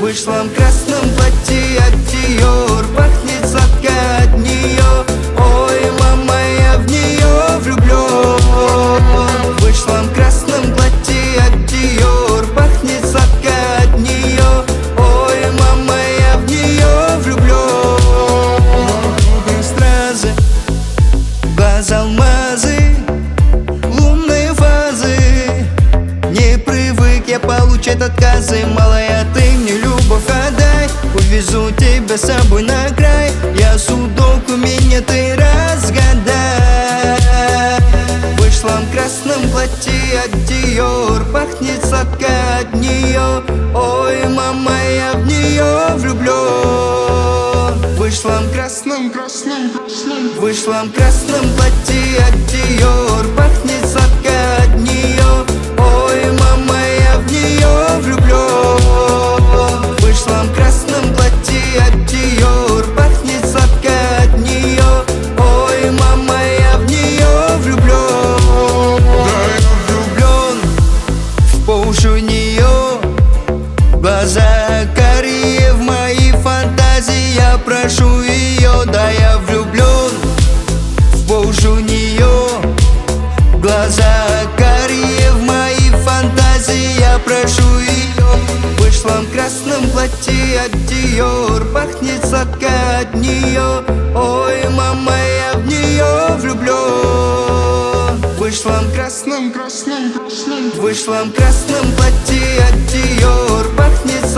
Вышла в красном платье от Dior, пахнет сладко от нее. Ой, мама, я в нее влюблен. Вышла в красном платье от Dior, пахнет сладко от нее. Ой, мама, я в нее влюблен. Стразы, глаза алмазы, лунные фазы. Не привык я получать отказы. Малая, ты мне любовь отдай, увезу тебя с собой на край. Я судок, у меня ты разгадай. Вышла в красном платье от Dior, пахнет сладко от нее. Ой, мама, я в нее влюблен. Вышла в красном платье от Dior, пахнет сладко от нее. Ой, мама, я в нее влюблен. Вышла в красном платье от Dior, пахнет сладко от нее. Ой, мама, я в нее влюблен. Да, я влюблен в позу нее. Глаза карие в мои фантазии, я прошу ее. Да, я влюблен в позу нее. Глаза карие в мои фантазии, я прошу ее. Вышла в красном платье от Dior, пахнет сладко от нее. Ой, мама, я в нее влюблен. Вышла в красном платье от Dior, пахнет